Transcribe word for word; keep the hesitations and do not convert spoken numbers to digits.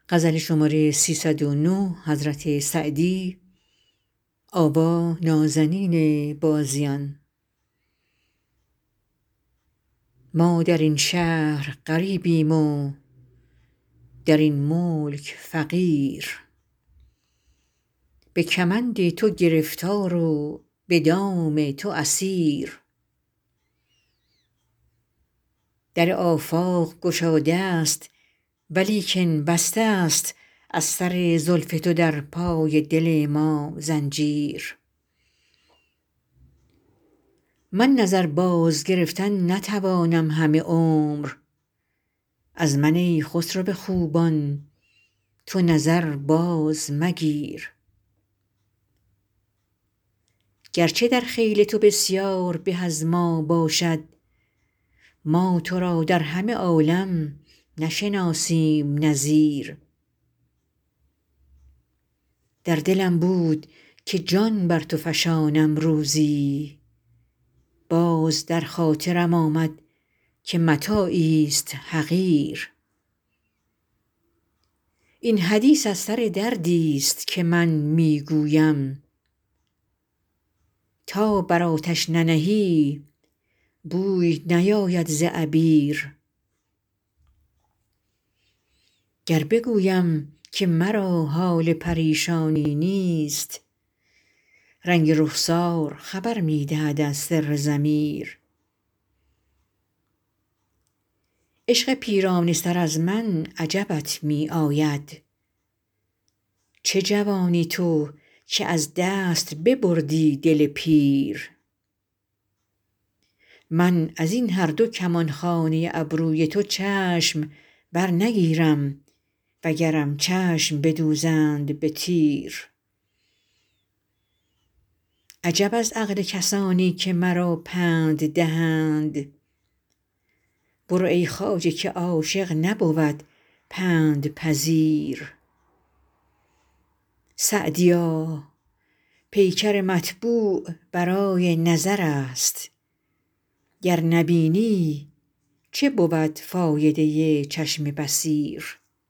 ما در این شهر غریبیم و در این ملک فقیر به کمند تو گرفتار و به دام تو اسیر در آفاق گشاده ست ولیکن بسته ست از سر زلف تو در پای دل ما زنجیر من نظر باز گرفتن نتوانم همه عمر از من ای خسرو خوبان تو نظر باز مگیر گرچه در خیل تو بسیار به از ما باشد ما تو را در همه عالم نشناسیم نظیر در دلم بود که جان بر تو فشانم روزی باز در خاطرم آمد که متاعیست حقیر این حدیث از سر دردیست که من می گویم تا بر آتش ننهی بوی نیاید ز عبیر گر بگویم که مرا حال پریشانی نیست رنگ رخسار خبر می دهد از سر ضمیر عشق پیرانه سر از من عجبت می آید چه جوانی تو که از دست ببردی دل پیر من از این هر دو کمانخانه ابروی تو چشم برنگیرم وگرم چشم بدوزند به تیر عجب از عقل کسانی که مرا پند دهند برو ای خواجه که عاشق نبود پندپذیر سعدیا پیکر مطبوع برای نظرست گر نبینی چه بود فایده چشم بصیر